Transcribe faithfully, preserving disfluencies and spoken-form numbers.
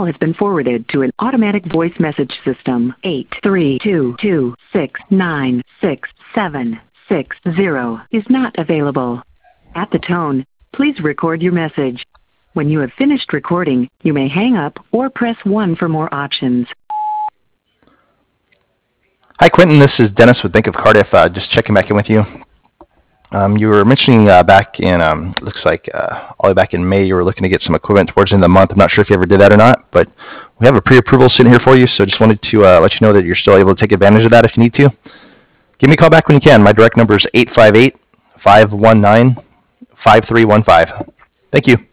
call has been forwarded to an automatic voice message system. eight three two two six nine six seven six zero is not available. At the tone, please record your message. When you have finished recording, you may hang up or press one for more options. Hi, Quentin. This is Dennis with Bank of Cardiff. Uh, just checking back in with you. Um, you were mentioning uh, back in, um, looks like uh, all the way back in May, you were looking to get some equipment towards the end of the month. I'm not sure if you ever did that or not, but we have a pre-approval sitting here for you, so just wanted to uh, let you know that you're still able to take advantage of that if you need to. Give me a call back when you can. My direct number is eight five eight, five one nine, five three one five. Thank you.